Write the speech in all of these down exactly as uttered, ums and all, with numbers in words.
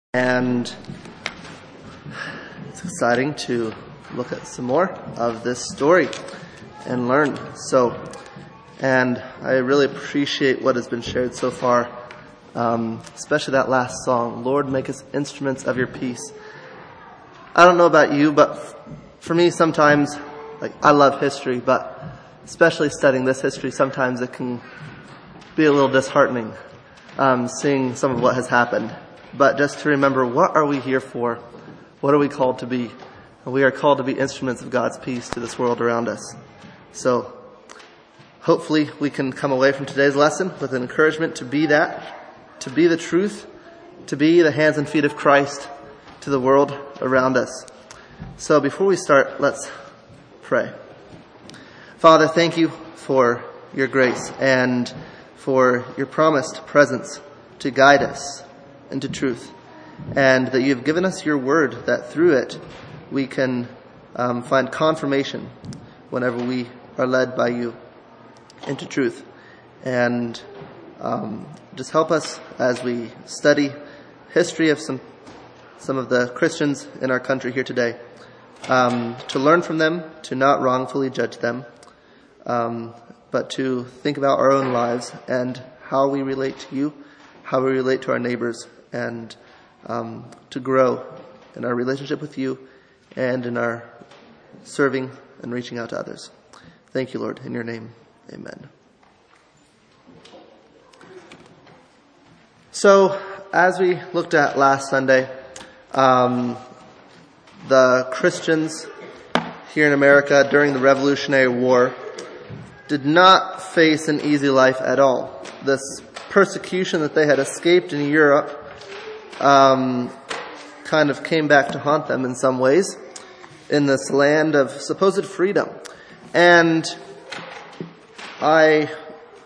And it's exciting to look at some more of this story and learn. So, and I really appreciate what has been shared so far, um, especially that last song, Lord, make us instruments of your peace. I don't know about you, but for me sometimes, like, I love history, but especially studying this history, sometimes it can be a little disheartening, um, seeing some of what has happened. But just to remember, what are we here for? What are we called to be? We are called to be instruments of God's peace to this world around us. So hopefully we can come away from today's lesson with an encouragement to be that, to be the truth, to be the hands and feet of Christ to the world around us. So before we start, let's pray. Father, thank you for your grace and for your promised presence to guide us into truth, and that you have given us your word, that through it we can um, find confirmation whenever we are led by you into truth. And um, just help us as we study history of some some of the Christians in our country here today, um, to learn from them, to not wrongfully judge them, um, but to think about our own lives and how we relate to you, how we relate to our neighbors, and um, to grow in our relationship with you and in our serving and reaching out to others. Thank you, Lord. In your name, amen. So, as we looked at last Sunday, um, the Christians here in America during the Revolutionary War did not face an easy life at all. This persecution that they had escaped in Europe Um, kind of came back to haunt them in some ways in this land of supposed freedom. And I,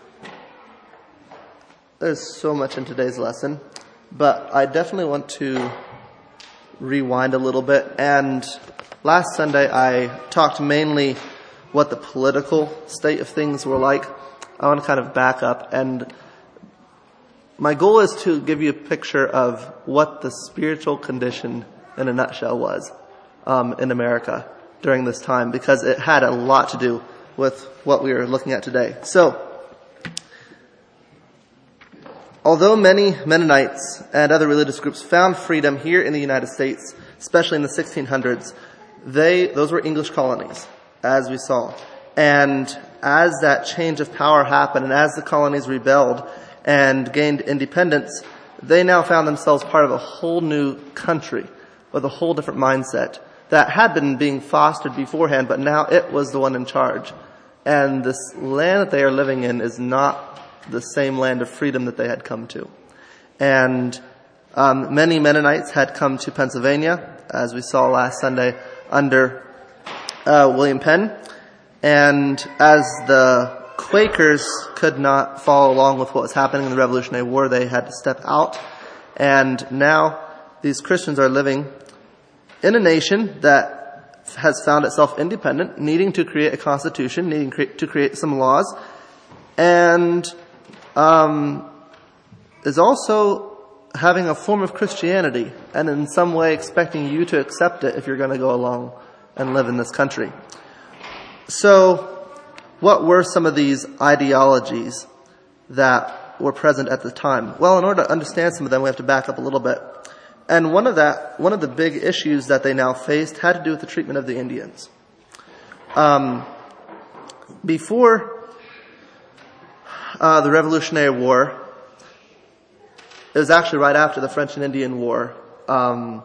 there's so much in today's lesson, but I definitely want to rewind a little bit. And last Sunday I talked mainly what the political state of things were like. I want to kind of back up, and my goal is to give you a picture of what the spiritual condition in a nutshell was um, in America during this time, because it had a lot to do with what we are looking at today. So, although many Mennonites and other religious groups found freedom here in the United States, especially in the sixteen hundreds, they those were English colonies, as we saw. And as that change of power happened, and as the colonies rebelled and gained independence, they now found themselves part of a whole new country with a whole different mindset that had been being fostered beforehand, but now it was the one in charge. And this land that they are living in is not the same land of freedom that they had come to. And um, many Mennonites had come to Pennsylvania, as we saw last Sunday, under uh, William Penn. And as the Quakers could not follow along with what was happening in the Revolutionary War, they had to step out. And now these Christians are living in a nation that has found itself independent, needing to create a constitution, needing to create some laws, and um, is also having a form of Christianity, and in some way expecting you to accept it if you're going to go along and live in this country. So, what were some of these ideologies that were present at the time? Well, in order to understand some of them, we have to back up a little bit. And one of that, one of the big issues that they now faced had to do with the treatment of the Indians. Um, before uh, the Revolutionary War, it was actually right after the French and Indian War, um,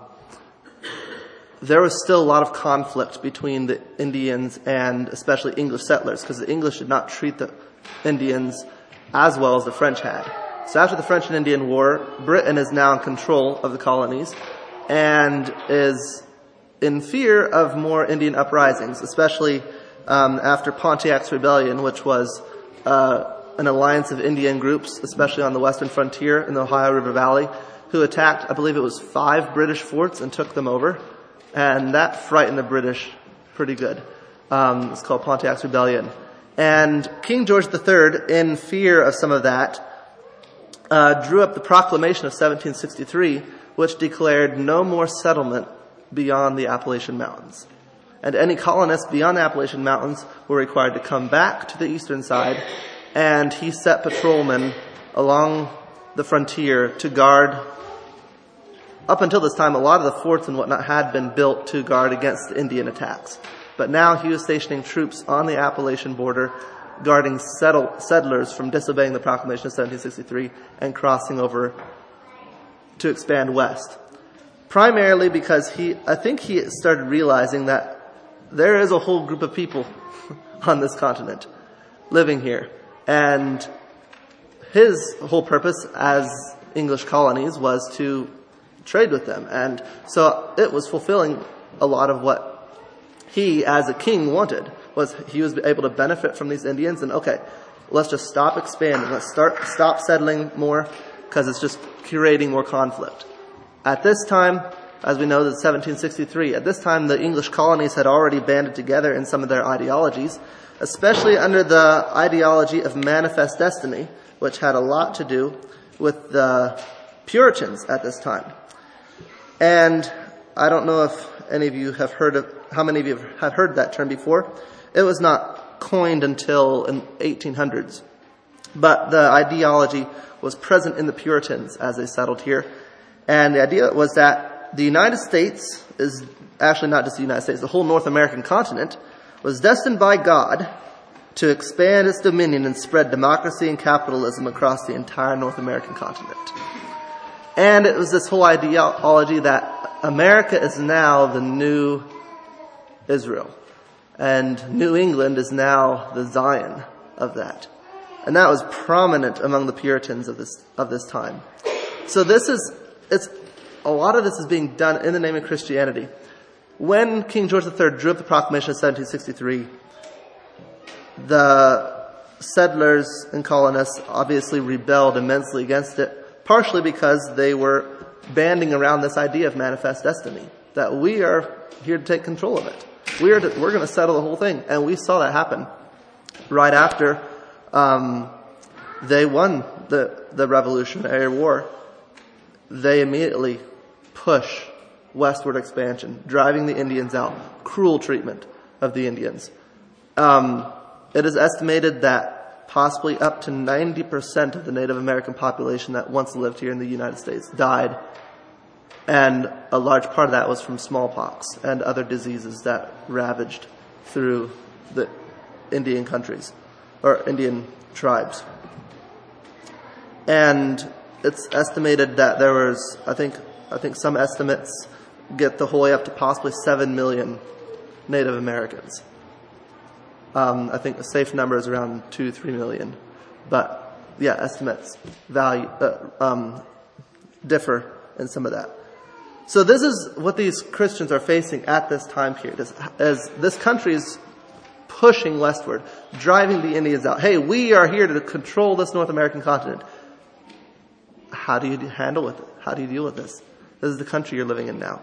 there was still a lot of conflict between the Indians and especially English settlers, because the English did not treat the Indians as well as the French had. So after the French and Indian War, Britain is now in control of the colonies and is in fear of more Indian uprisings, especially um, after Pontiac's Rebellion, which was uh, an alliance of Indian groups, especially on the western frontier in the Ohio River Valley, who attacked, I believe it was five British forts and took them over. And that frightened the British pretty good. Um, it's called Pontiac's Rebellion. And King George the Third, in fear of some of that, uh, drew up the Proclamation of seventeen sixty-three, which declared no more settlement beyond the Appalachian Mountains. And any colonists beyond the Appalachian Mountains were required to come back to the eastern side, and he set patrolmen along the frontier to guard. Up until this time, a lot of the forts and whatnot had been built to guard against Indian attacks. But now he was stationing troops on the Appalachian border, guarding settle, settlers from disobeying the Proclamation of seventeen sixty-three and crossing over to expand west. Primarily because he, I think he started realizing that there is a whole group of people on this continent living here. And his whole purpose as English colonies was to trade with them. And so it was fulfilling a lot of what he, as a king, wanted. Was he was able to benefit from these Indians, and okay, let's just stop expanding. Let's start stop settling more, because it's just creating more conflict. At this time, as we know, that seventeen sixty-three, at this time the English colonies had already banded together in some of their ideologies, especially under the ideology of manifest destiny, which had a lot to do with the Puritans at this time. And I don't know if any of you have heard of, how many of you have heard that term before. It was not coined until in eighteen hundreds. But the ideology was present in the Puritans as they settled here. And the idea was that the United States is, actually not just the United States, the whole North American continent was destined by God to expand its dominion and spread democracy and capitalism across the entire North American continent. And it was this whole ideology that America is now the new Israel. And New England is now the Zion of that. And that was prominent among the Puritans of this, of this time. So this is, it's, a lot of this is being done in the name of Christianity. When King George the Third drew up the Proclamation of seventeen sixty-three, the settlers and colonists obviously rebelled immensely against it, partially because they were banding around this idea of manifest destiny, that we are here to take control of it. We are to, we're going to settle the whole thing. And we saw that happen right after um, they won the, the Revolutionary War. They immediately push westward expansion, driving the Indians out, cruel treatment of the Indians. Um, it is estimated that possibly up to ninety percent of the Native American population that once lived here in the United States died. And a large part of that was from smallpox and other diseases that ravaged through the Indian countries, or Indian tribes. And it's estimated that there was, I think, I think some estimates get the whole way up to possibly seven million Native Americans. Um, I think the safe number is around two, three million. But yeah, estimates value uh, um, differ in some of that. So this is what these Christians are facing at this time period, as, as this country is pushing westward, driving the Indians out. Hey, we are here to control this North American continent. How do you handle with it? How do you deal with this? This is the country you're living in now.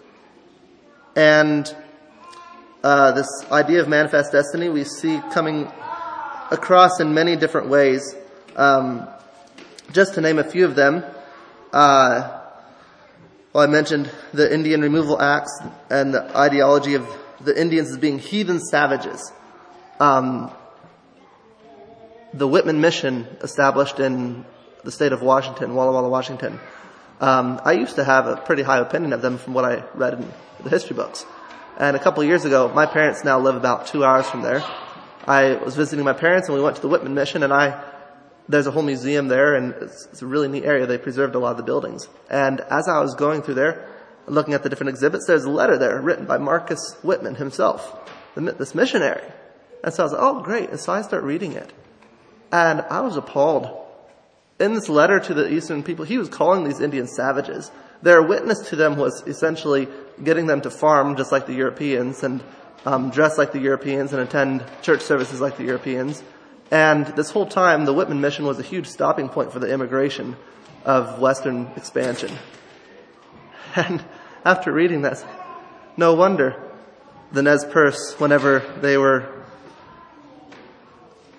And uh, this idea of manifest destiny we see coming across in many different ways. Um, just to name a few of them, uh, well, I mentioned the Indian Removal Acts and the ideology of the Indians as being heathen savages. Um, the Whitman Mission, established in the state of Washington, Walla Walla, Washington. Um, I used to have a pretty high opinion of them from what I read in the history books. And a couple of years ago, my parents now live about two hours from there. I was visiting my parents and we went to the Whitman Mission, and I there's a whole museum there, and it's, it's a really neat area. They preserved a lot of the buildings. And as I was going through there, looking at the different exhibits, there's a letter there written by Marcus Whitman himself, this missionary. And so I was like, oh, great. And so I start reading it. And I was appalled. In this letter to the Eastern people, he was calling these Indians savages. Their witness to them was essentially getting them to farm just like the Europeans, and um, dress like the Europeans, and attend church services like the Europeans. And this whole time, the Whitman Mission was a huge stopping point for the immigration of Western expansion. And after reading this, no wonder the Nez Perce, whenever they were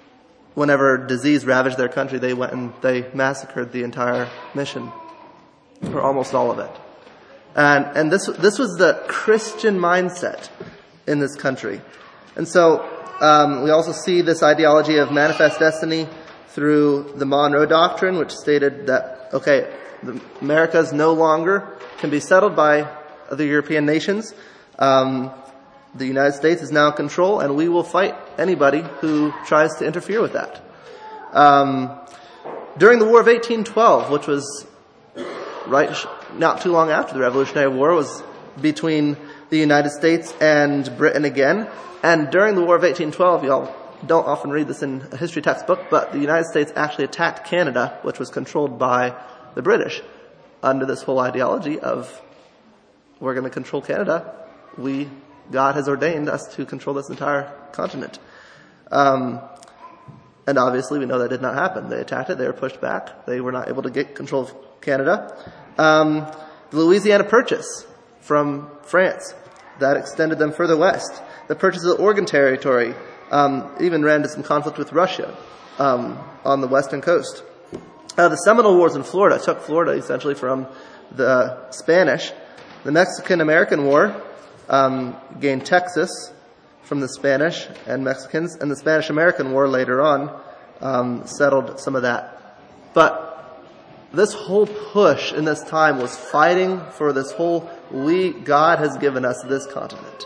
whenever disease ravaged their country, they went and they massacred the entire mission, or almost all of it. And and this this was the Christian mindset in this country. And so um, we also see this ideology of manifest destiny through the Monroe Doctrine, which stated that, okay, the Americas no longer can be settled by other European nations. Um, the United States is now in control, and we will fight anybody who tries to interfere with that. Um, during the War of eighteen twelve, which was right not too long after the Revolutionary War, was between the United States and Britain again. And during the War of eighteen twelve, y'all don't often read this in a history textbook, but the United States actually attacked Canada, which was controlled by the British, under this whole ideology of, we're going to control Canada. We, God has ordained us to control this entire continent. Um, and obviously we know that did not happen. They attacked it. They were pushed back. They were not able to get control of Canada. Um, the Louisiana Purchase from France, that extended them further west. The purchase of the Oregon Territory um, even ran into some conflict with Russia um, on the western coast. Uh, the Seminole Wars in Florida took Florida essentially from the Spanish. The Mexican-American War um, gained Texas from the Spanish and Mexicans, and the Spanish-American War later on um, settled some of that. But this whole push in this time was fighting for this whole, we, God has given us this continent.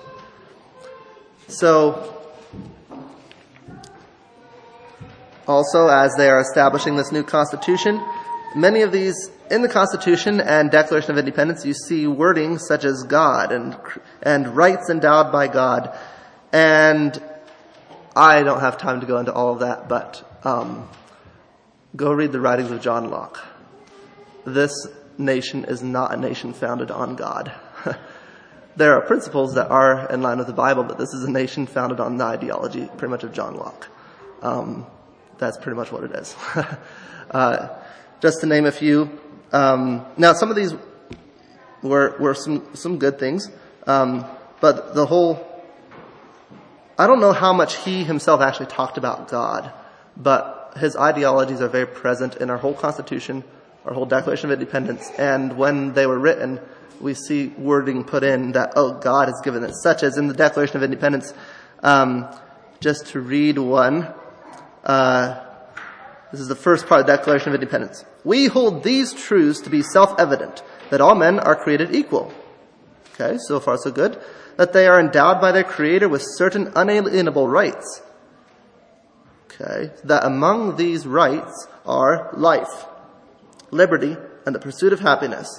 So, also, as they are establishing this new Constitution, many of these, in the Constitution and Declaration of Independence, you see wording such as God and and rights endowed by God. And I don't have time to go into all of that, but um, go read the writings of John Locke. This nation is not a nation founded on God. There are principles that are in line with the Bible, but this is a nation founded on the ideology, pretty much, of John Locke. Um, That's pretty much what it is. uh, just to name a few. Um, now, some of these were were some some good things, um, but the whole. I don't know how much he himself actually talked about God, but his ideologies are very present in our whole Constitution, our whole Declaration of Independence, and when they were written, we see wording put in that, oh, God has given it, such as in the Declaration of Independence. Um, just to read one. Uh, this is the first part of the Declaration of Independence. We hold these truths to be self-evident, that all men are created equal. Okay, so far so good. That they are endowed by their Creator with certain unalienable rights. Okay, that among these rights are life, liberty, and the pursuit of happiness.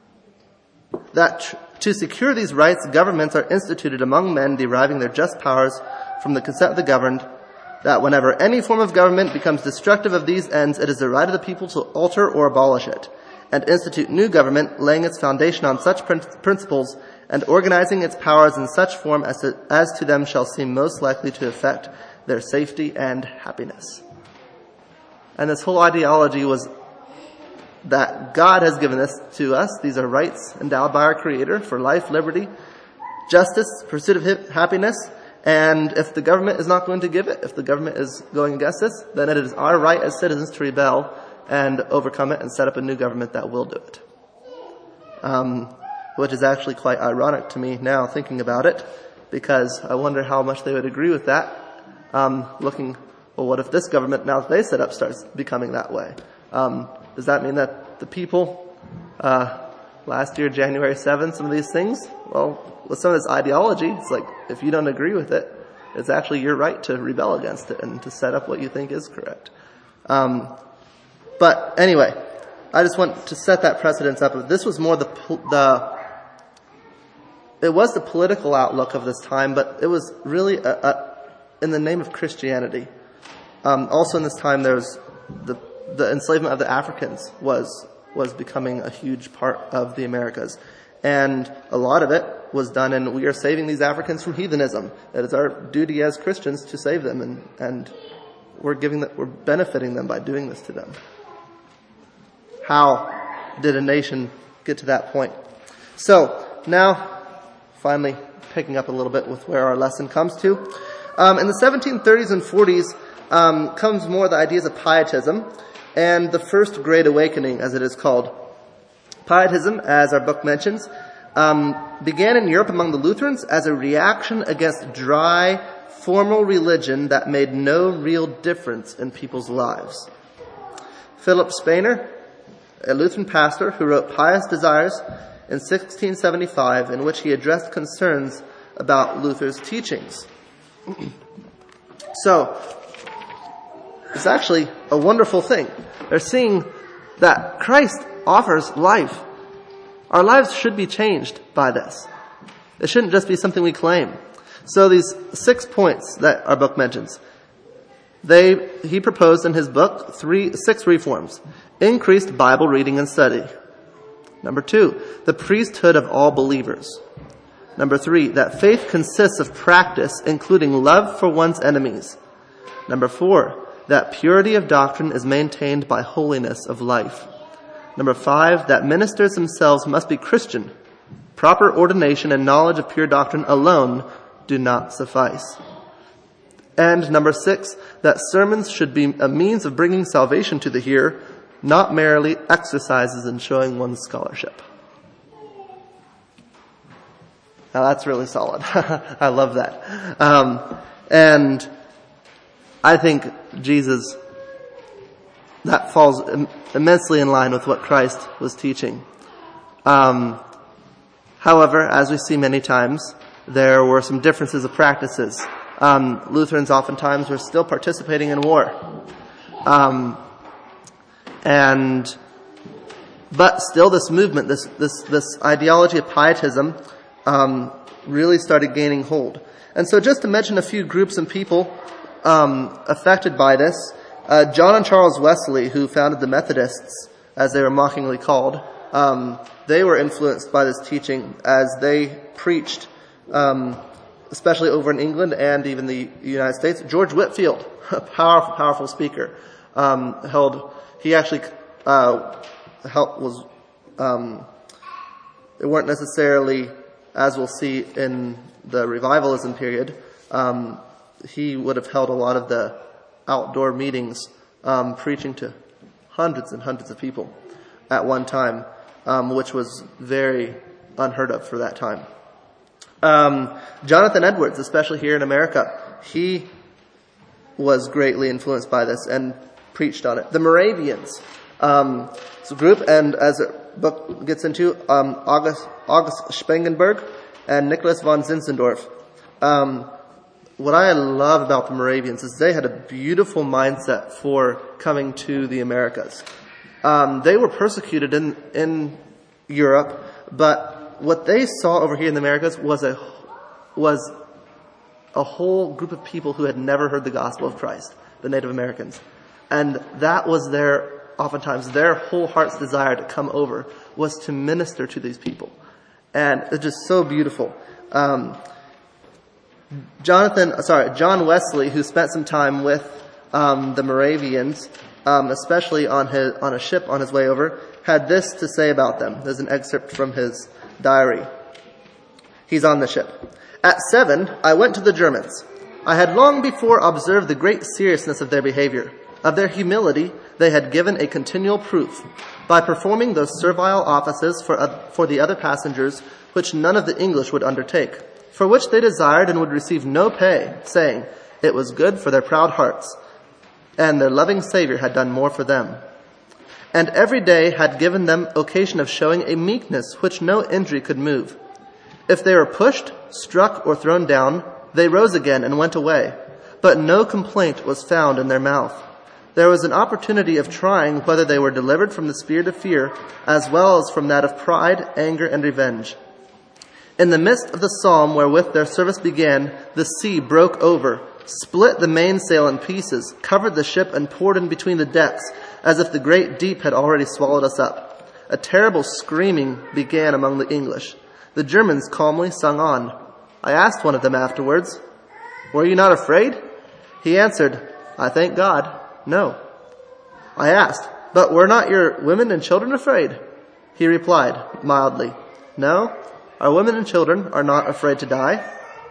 That tr- to secure these rights, governments are instituted among men deriving their just powers from the consent of the governed, that whenever any form of government becomes destructive of these ends, it is the right of the people to alter or abolish it, and institute new government, laying its foundation on such prin- principles, and organizing its powers in such form as to, as to them shall seem most likely to affect their safety and happiness. And this whole ideology was that God has given this to us. These are rights endowed by our Creator for life, liberty, justice, pursuit of happiness. And if the government is not going to give it, if the government is going against this, then it is our right as citizens to rebel and overcome it and set up a new government that will do it. Um, which is actually quite ironic to me now thinking about it, because I wonder how much they would agree with that. Um, looking, well, what if this government, now that they set up, starts becoming that way? Um, does that mean that the people, uh, last year, January seventh, some of these things, well, with some of this ideology, it's like, if you don't agree with it, it's actually your right to rebel against it and to set up what you think is correct. Um, but anyway, I just want to set that precedence up. This was more the, the, it was the political outlook of this time, but it was really a, a, in the name of Christianity. Um, also in this time, there was the, the enslavement of the Africans was, was becoming a huge part of the Americas. And a lot of it was done, and we are saving these Africans from heathenism. It is our duty as Christians to save them, and, and we're giving them, we're benefiting them by doing this to them. How did a nation get to that point? So now, finally, picking up a little bit with where our lesson comes to. Um, in the seventeen thirties and forties, um, comes more the ideas of pietism and the First Great Awakening, as it is called. Pietism, as our book mentions, um, began in Europe among the Lutherans as a reaction against dry, formal religion that made no real difference in people's lives. Philip Spener, a Lutheran pastor who wrote Pious Desires in sixteen seventy-five, in which he addressed concerns about Luther's teachings. So, it's actually a wonderful thing. They're seeing that Christ offers life. Our lives should be changed by this. It shouldn't just be something we claim. So these six points that our book mentions, they, he proposed in his book three, six reforms. Increased Bible reading and study. Number two, the priesthood of all believers. Number three, that faith consists of practice, including love for one's enemies. Number four, that purity of doctrine is maintained by holiness of life. Number five, that ministers themselves must be Christian. Proper ordination and knowledge of pure doctrine alone do not suffice. And number six, that sermons should be a means of bringing salvation to the hearer, not merely exercises in showing one's scholarship. Now that's really solid. I love that. Um, and I think Jesus, that falls im- immensely in line with what Christ was teaching. Um, however, as we see many times, there were some differences of practices. Um, Lutherans oftentimes were still participating in war. Um, and, but still this movement, this, this, this ideology of pietism, um, really started gaining hold. And so just to mention a few groups and people, um, affected by this, uh, John and Charles Wesley, who founded the Methodists, as they were mockingly called, um, they were influenced by this teaching as they preached, um, especially over in England and even the United States. George Whitefield, a powerful, powerful speaker, um, held, he actually, uh, helped, was, um, they weren't necessarily, as we'll see in the revivalism period, um, he would have held a lot of the outdoor meetings, um, preaching to hundreds and hundreds of people at one time, um, which was very unheard of for that time. Um, Jonathan Edwards, especially here in America, he was greatly influenced by this and preached on it. The Moravians, um, it's a group, and as the book gets into, um, August, August Spangenberg and Nicholas von Zinzendorf. Um, what I love about the Moravians is they had a beautiful mindset for coming to the Americas. Um, they were persecuted in, in Europe, but what they saw over here in the Americas was a, was a whole group of people who had never heard the gospel of Christ, the Native Americans. And that was their, oftentimes their whole heart's desire to come over, was to minister to these people. And it's just so beautiful. Um, Jonathan, sorry, John Wesley, who spent some time with um, the Moravians, um, especially on his on a ship on his way over, had this to say about them. There's an excerpt from his diary. He's on the ship. At seven, I went to the Germans. I had long before observed the great seriousness of their behavior. Of their humility, they had given a continual proof by performing those servile offices for, uh, for the other passengers which none of the English would undertake, for which they desired and would receive no pay, saying, it was good for their proud hearts, and their loving Savior had done more for them. And every day had given them occasion of showing a meekness which no injury could move. If they were pushed, struck, or thrown down, they rose again and went away, but no complaint was found in their mouth. There was an opportunity of trying whether they were delivered from the spirit of fear, as well as from that of pride, anger, and revenge. In the midst of the psalm wherewith their service began, the sea broke over, split the mainsail in pieces, covered the ship, and poured in between the decks, as if the great deep had already swallowed us up. A terrible screaming began among the English. The Germans calmly sung on. I asked one of them afterwards, were you not afraid? He answered, I thank God, no. I asked, but were not your women and children afraid? He replied, mildly, no, our women and children are not afraid to die.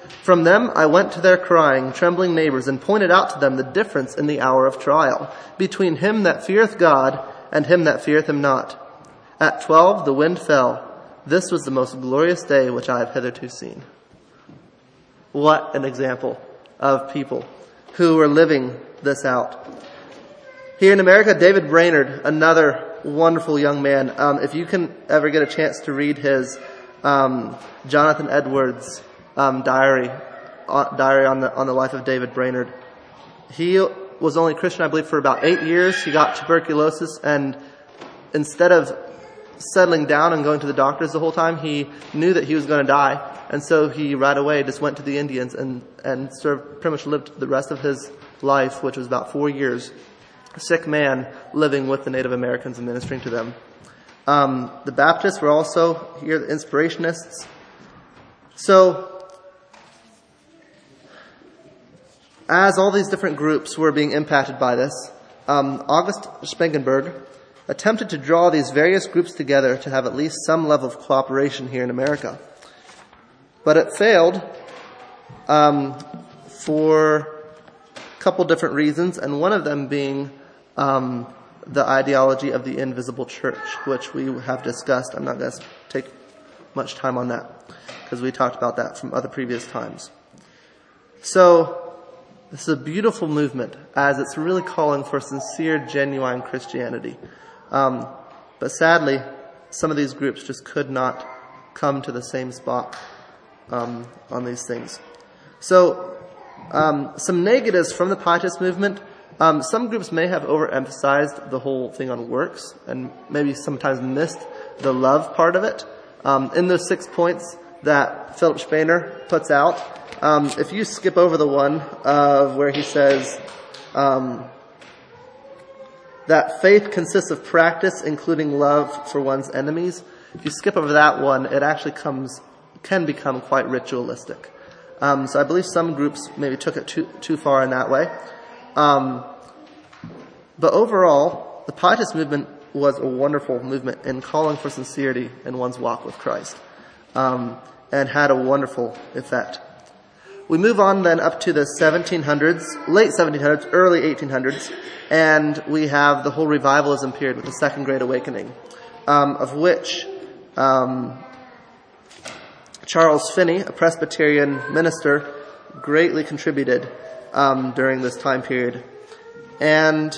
From them I went to their crying, trembling neighbors, and pointed out to them the difference in the hour of trial, between him that feareth God and him that feareth him not. At twelve the wind fell. This was the most glorious day which I have hitherto seen. What an example of people who were living this out. Here in America, David Brainerd, another wonderful young man. Um, if you can ever get a chance to read his um, Jonathan Edwards um, diary, uh, diary on the on the life of David Brainerd, he was only Christian, I believe, for about eight years. He got tuberculosis, and instead of settling down and going to the doctors the whole time, he knew that he was going to die. And so he right away just went to the Indians and, and sort of pretty much lived the rest of his life, which was about four years, a sick man living with the Native Americans and ministering to them. Um, the Baptists were also here, the Inspirationists. So, as all these different groups were being impacted by this, um, August Spangenberg attempted to draw these various groups together to have at least some level of cooperation here in America. But it failed um, for a couple different reasons, and one of them being um, the ideology of the invisible church, which we have discussed. I'm not going to take much time on that because we talked about that from other previous times. So this is a beautiful movement, as it's really calling for sincere, genuine Christianity. Um, but sadly, some of these groups just could not come to the same spot um, on these things. So, um, some negatives from the Pietist movement. Um, some groups may have overemphasized the whole thing on works and maybe sometimes missed the love part of it. Um, in those six points that Philip Spener puts out, um, if you skip over the one of where he says um, that faith consists of practice, including love for one's enemies, if you skip over that one, it actually comes can become quite ritualistic. Um, so I believe some groups maybe took it too too far in that way. Um, but overall, the Pietist movement was a wonderful movement in calling for sincerity in one's walk with Christ, um, and had a wonderful effect. We move on then up to the seventeen hundreds, late seventeen hundreds, early eighteen hundreds, and we have the whole revivalism period with the Second Great Awakening, um, of which um, Charles Finney, a Presbyterian minister, greatly contributed um, during this time period. And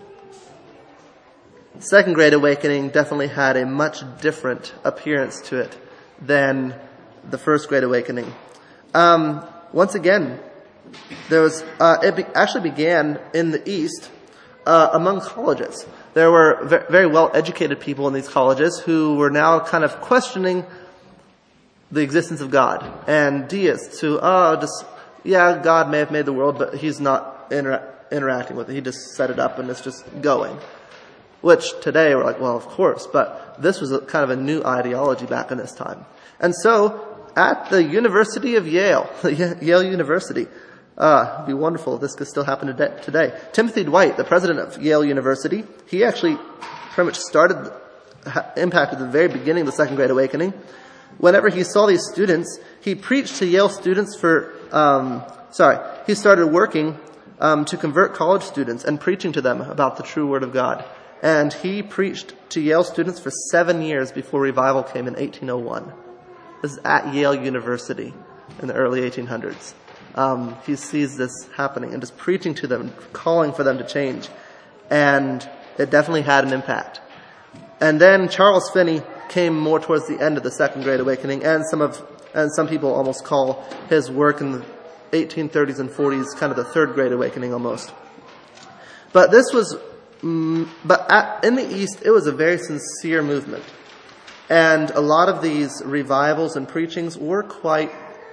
the Second Great Awakening definitely had a much different appearance to it than the First Great Awakening. Um, once again, there was uh, it be- actually began in the East uh, among colleges. There were ve- very well-educated people in these colleges who were now kind of questioning the existence of God, and deists who, oh, just, yeah, God may have made the world, but he's not inter- interacting with it. He just set it up and it's just going. Which today we're like, well, of course, but this was a, kind of a new ideology back in this time. And so, at the University of Yale, Yale University, uh, it'd be wonderful if this could still happen today. Timothy Dwight, the president of Yale University, he actually pretty much started, impacted the very beginning of the Second Great Awakening. Whenever he saw these students, he preached to Yale students for, um, sorry, he started working um, to convert college students and preaching to them about the true Word of God. And he preached to Yale students for seven years before revival came in eighteen oh one. This is at Yale University in the early eighteen hundreds. Um, he sees this happening and just preaching to them, calling for them to change. And it definitely had an impact. And then Charles Finney came more towards the end of the Second Great Awakening, and some of and some people almost call his work in the eighteen thirties and forties kind of the Third Great Awakening almost. But this was, mm, but at, in the East, it was a very sincere movement, and a lot of these revivals and preachings were quite,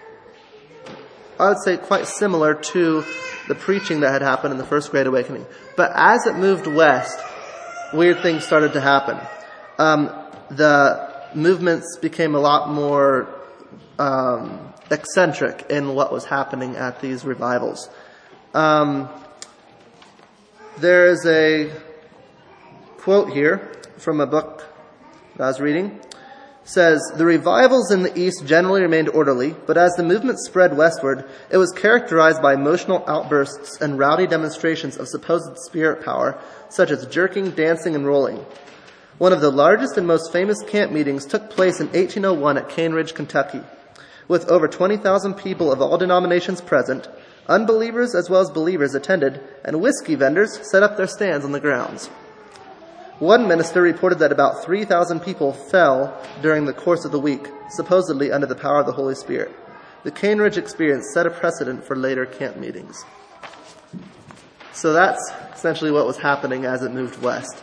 I would say, quite similar to the preaching that had happened in the First Great Awakening. But as it moved west, weird things started to happen. Um, the movements became a lot more um, eccentric in what was happening at these revivals. Um, there is a quote here from a book that I was reading says, the revivals in the East generally remained orderly, but as the movement spread westward, it was characterized by emotional outbursts and rowdy demonstrations of supposed spirit power, such as jerking, dancing, and rolling. One of the largest and most famous camp meetings took place in eighteen oh one at Cane Ridge, Kentucky. With over twenty thousand people of all denominations present, unbelievers as well as believers attended, and whiskey vendors set up their stands on the grounds. One minister reported that about three thousand people fell during the course of the week, supposedly under the power of the Holy Spirit. The Cane Ridge experience set a precedent for later camp meetings. So that's essentially what was happening as it moved west.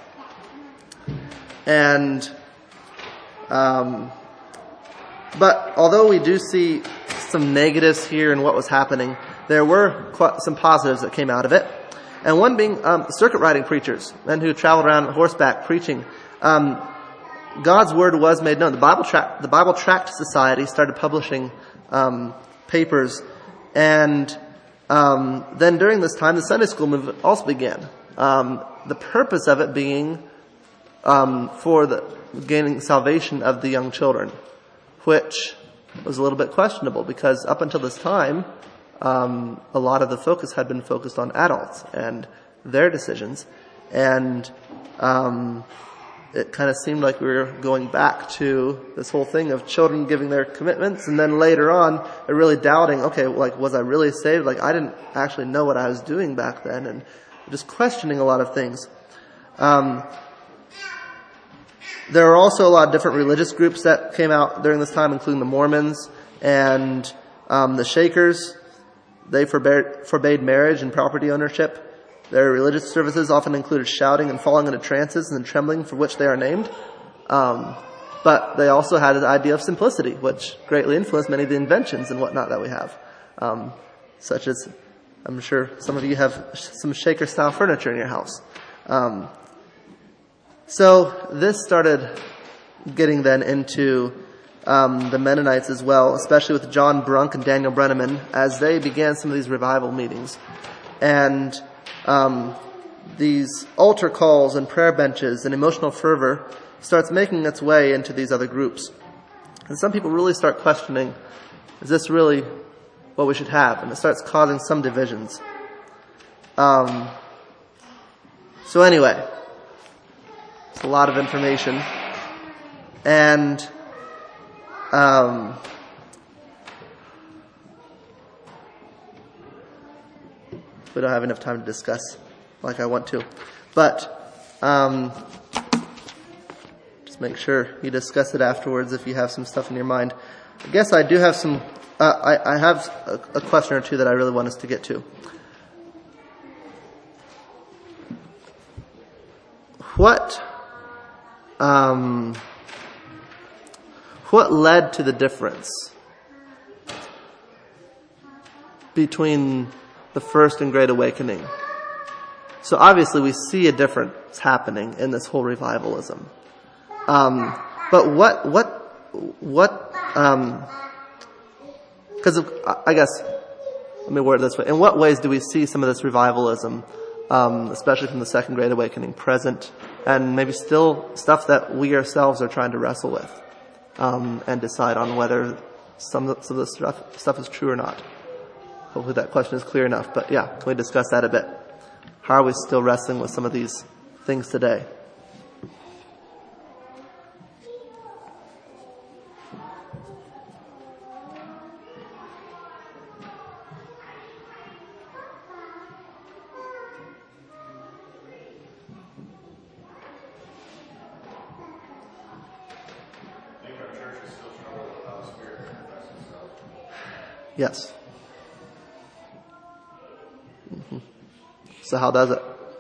And, um, but although we do see some negatives here in what was happening, there were quite some positives that came out of it. And one being um, circuit riding preachers, men who traveled around on horseback preaching. Um, God's word was made known. The Bible Tract, the Bible Tract Society started publishing um, papers, and um, then during this time, the Sunday school movement also began. Um, the purpose of it being um, for the gaining salvation of the young children, which was a little bit questionable because up until this time, Um, a lot of the focus had been focused on adults and their decisions. And um, it kind of seemed like we were going back to this whole thing of children giving their commitments. And then later on, they're really doubting, okay, like, was I really saved? Like, I didn't actually know what I was doing back then. And just questioning a lot of things. Um, there were also a lot of different religious groups that came out during this time, including the Mormons and um, the Shakers. They forbade, forbade marriage and property ownership. Their religious services often included shouting and falling into trances and trembling for which they are named. Um, but they also had the idea of simplicity, which greatly influenced many of the inventions and whatnot that we have. Um, such as, I'm sure some of you have some Shaker-style furniture in your house. Um, so this started getting then into Um, the Mennonites as well, especially with John Brunk and Daniel Brenneman, as they began some of these revival meetings. And um, these altar calls and prayer benches and emotional fervor starts making its way into these other groups. And some people really start questioning, is this really what we should have? And it starts causing some divisions. Um, so anyway, it's a lot of information. And Um, we don't have enough time to discuss like I want to. But um, just make sure you discuss it afterwards if you have some stuff in your mind. I guess I do have some, uh, I, I have a, a question or two that I really want us to get to. What, um... What led to the difference between the first and Great Awakening? So obviously we see a difference happening in this whole revivalism. Um, but what, what, what, um, cause of, I guess, let me word it this way. In what ways do we see some of this revivalism, um, especially from the Second Great Awakening present, and maybe still stuff that we ourselves are trying to wrestle with? Um, and decide on whether some of, some of the stuff, stuff is true or not. Hopefully that question is clear enough. But yeah, can we discuss that a bit? How are we still wrestling with some of these things today? Yes. Mm-hmm. So how does it?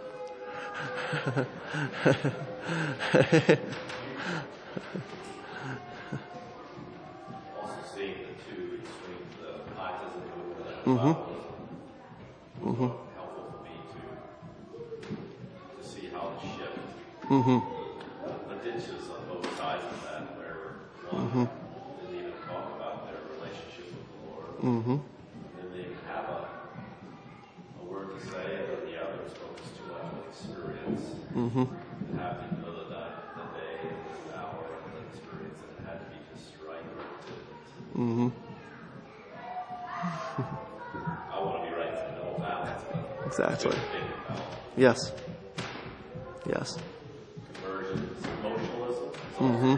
Also seeing the two extremes, the pietism movement and the Mm-hmm. mm-hmm. helpful for me to to see how the shift, Mm-hmm. the, the ditches on both sides of that, where one Mm-hmm. didn't even talk about their relationship with the Lord. Mm-hmm. Didn't even have a, a word to say, and then the other was focused too much on experience. Mm-hmm. It happened in the middle of the, the day, and the hour, and the experience, and it had to be Mm-hmm. I want to be right in the middle of balance. But Exactly. good to think about Yes. Yes. conversion, emotionalism. Mm-hmm.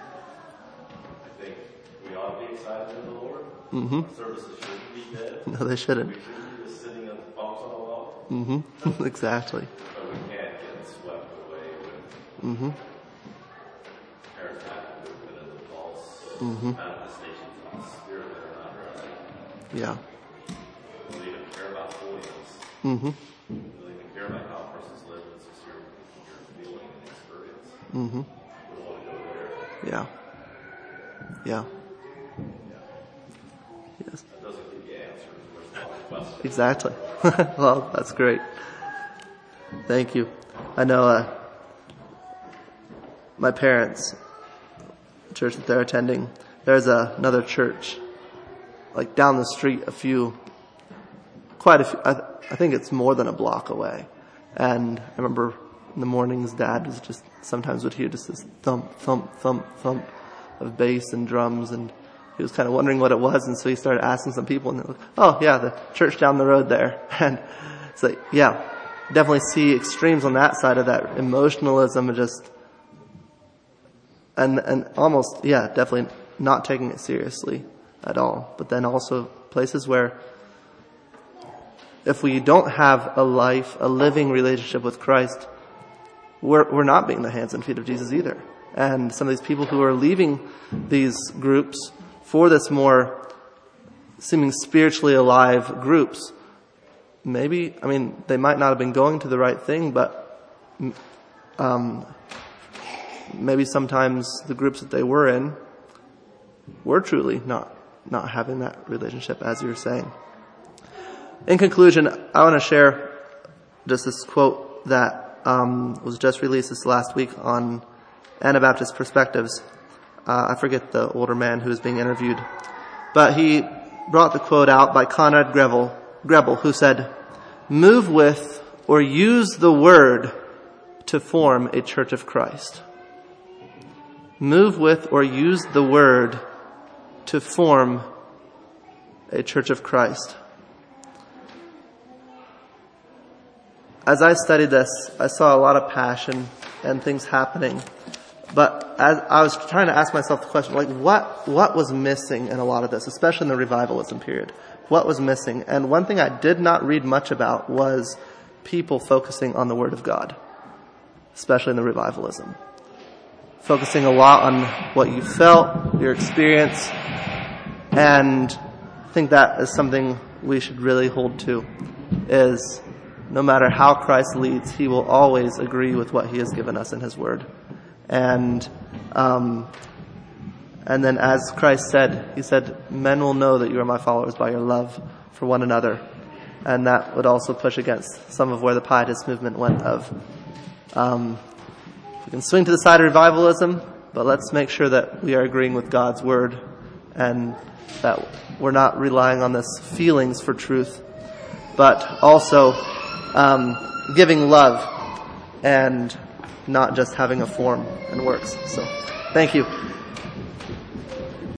I think we ought to be excited in the Lord. Mm-hmm. Services shouldn't be dead. No, they shouldn't. We shouldn't be just sitting on the bumps on the wall. Mm-hmm. Exactly. But we can't get swept away with Mm-hmm. charismatic movement and the false Mm-hmm. manifestations of the Spirit that are not right. Yeah. We don't even care about holiness. Mm-hmm. We don't even care about how a person's lived. It's just your, your feeling and experience. Mm-hmm. We don't want to go there. Yeah. Yeah. Yes. That doesn't give you answers. There's a lot of questions. Exactly. Well, that's great. Thank you. I know uh, my parents, the church that they're attending, there's a, another church like down the street a few, quite a few, I, I think it's more than a block away. And I remember in the mornings, Dad was just, sometimes would hear just this thump, thump, thump, thump of bass and drums, and he was kind of wondering what it was, and so he started asking some people, and they're like, oh yeah, the church down the road there. And it's like, yeah, definitely see extremes on that side of that emotionalism and just, and, and almost, yeah, definitely not taking it seriously at all. But then also places where if we don't have a life, a living relationship with Christ, we're, we're not being the hands and feet of Jesus either. And some of these people who are leaving these groups for this more seeming spiritually alive groups, maybe, I mean, they might not have been going to the right thing, but um, maybe sometimes the groups that they were in were truly not, not having that relationship, as you were saying. In conclusion, I want to share just this quote that um, was just released this last week on Anabaptist Perspectives. Uh, I forget the older man who was being interviewed, but he brought the quote out by Conrad Grebel, Grebel, who said, "Move with or use the word to form a church of Christ." Move with or use the word to form a church of Christ. As I studied this, I saw a lot of passion and things happening. But as I was trying to ask myself the question, like, what, what was missing in a lot of this, especially in the revivalism period? What was missing? And one thing I did not read much about was people focusing on the Word of God, especially in the revivalism. Focusing a lot on what you felt, your experience, and I think that is something we should really hold to, is no matter how Christ leads, He will always agree with what He has given us in His Word. And um, and then as Christ said, He said, "Men will know that you are my followers by your love for one another." And that would also push against some of where the Pietist movement went of, um, we can swing to the side of revivalism, but let's make sure that we are agreeing with God's Word and that we're not relying on this feelings for truth, but also um, giving love and not just having a form and works. So, thank you.